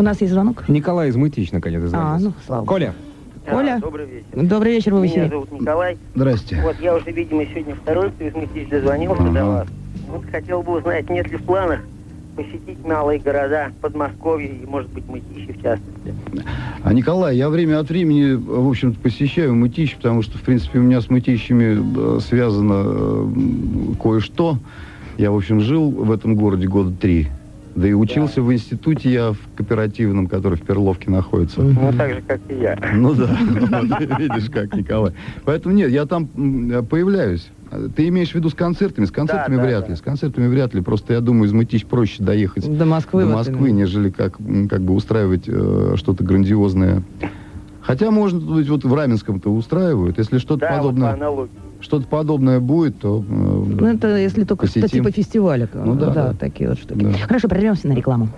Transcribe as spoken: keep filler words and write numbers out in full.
У нас есть звонок. Николай из Мытищ, наконец, звонит. А, ну, слава богу. Коля. Коля. А, добрый вечер. Добрый вечер, вы в эфире. Меня зовут Николай. Здрасте. Вот я уже, видимо, сегодня второй, кто из Мытищ дозвонился Ага. до вас. Вот хотел бы узнать, нет ли в планах посетить малые города Подмосковья и, может быть, Мытищи в частности. А, Николай, я время от времени, в общем-то, посещаю Мытищи, потому что, в принципе, у меня с Мытищами связано э, кое-что. Я, в общем, жил в этом городе года три. Да и учился да. в институте я в кооперативном, который в Перловке находится. Ну, так же, как и я. Ну да, видишь как, Николай. Поэтому нет, я там появляюсь. Ты имеешь в виду с концертами? С концертами да, вряд да, ли. да. С концертами вряд ли. Просто я думаю, из Мытищ проще доехать до Москвы, до вот Москвы, именно. нежели как, как бы устраивать э, что-то грандиозное. Хотя, можно, вот в Раменском-то устраивают. Если что-то да, подобное, вот что-то подобное будет, то э, Ну, это если только что посетим. типа фестиваля. Ну, да, да, да. такие вот штуки. Да. Хорошо, прервемся на рекламу.